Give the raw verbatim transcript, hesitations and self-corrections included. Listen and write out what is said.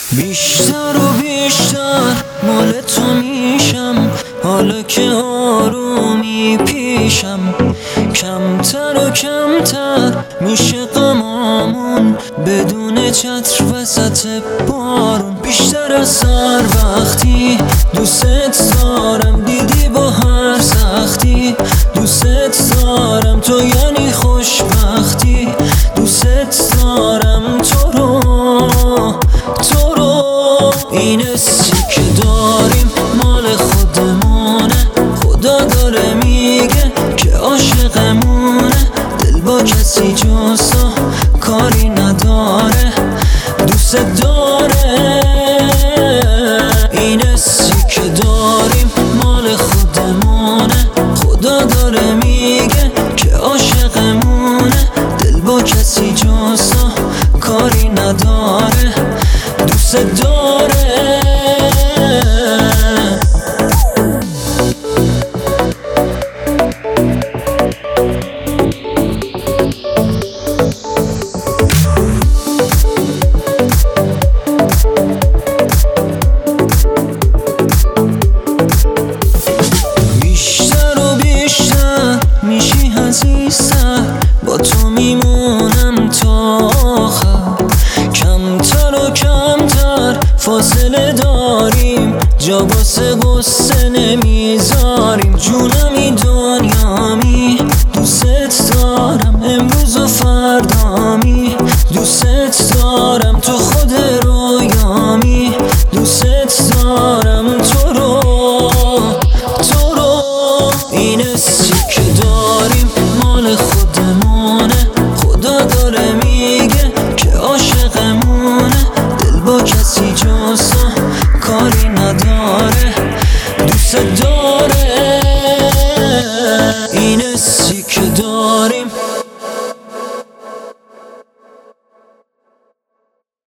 بیشتر و بیشتر مال تو میشم، حالا که آرومی پیشم. کمتر و کمتر میشه غمامون بدون چتر وسط بارون. بیشتر از سر وقتی دوست دارم، دیدی با هر سختی دوست دارم. تو یعنی خوشبختی، دوست دارم تو رو تو رو. این حسی که داریم مال خودمونه، خدا داره میگه که عاشقمونه. دل با کسی جز تو کاری نداره، دوست داره. این حسی که داریم مال خودمونه، خدا داره میگه که عاشقمونه. دل با کسی جز تو کاری نداره، دوست داره. بیشتر و بیشتر میشی عزیزتر، با تو میمونم تا آخر. کمتر و کمتر فاصله داریم، جا واسه غصه نمیذاریم. جونم این دو